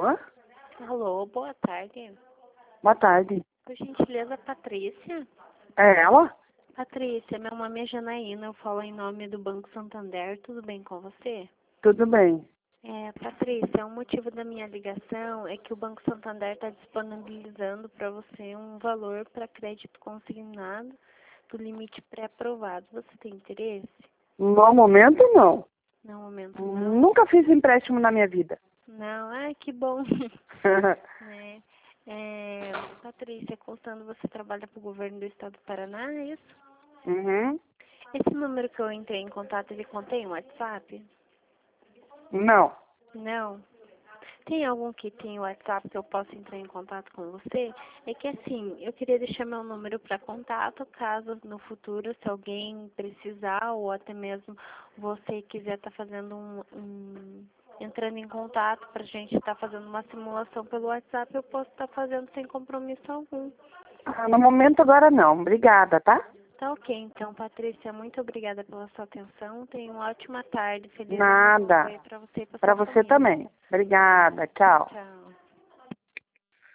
Alô? Alô, boa tarde. Boa tarde. Por gentileza, Patrícia? É ela? Patrícia, meu nome é Janaína, eu falo em nome do Banco Santander, tudo bem com você? Tudo bem. Patrícia, o motivo da minha ligação é que o Banco Santander está disponibilizando para você um valor para crédito consignado do limite pré-aprovado. Você tem interesse? No momento, não. No momento, não. Nunca fiz empréstimo na minha vida. Não? Que bom. Né? Patrícia, constando, você trabalha para o governo do estado do Paraná, é isso? Uhum. Esse número que eu entrei em contato, ele contém um WhatsApp? Não. Não. Tem algum que tem WhatsApp que eu possa entrar em contato com você? É que assim, eu queria deixar meu número para contato, caso no futuro, se alguém precisar, ou até mesmo você quiser estar fazendo entrando em contato para a gente estar fazendo uma simulação pelo WhatsApp, eu posso estar fazendo sem compromisso algum. No momento agora não. Obrigada, tá? Tá ok, então, Patrícia, muito obrigada pela sua atenção. Tenha uma ótima tarde. Feliz ano novo Nada. aí para você e para Pra sua você família. também. Obrigada. Tchau. Tchau.